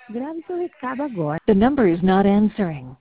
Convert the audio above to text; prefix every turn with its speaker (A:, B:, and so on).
A: Grabe to recap agora.
B: The number is not answering.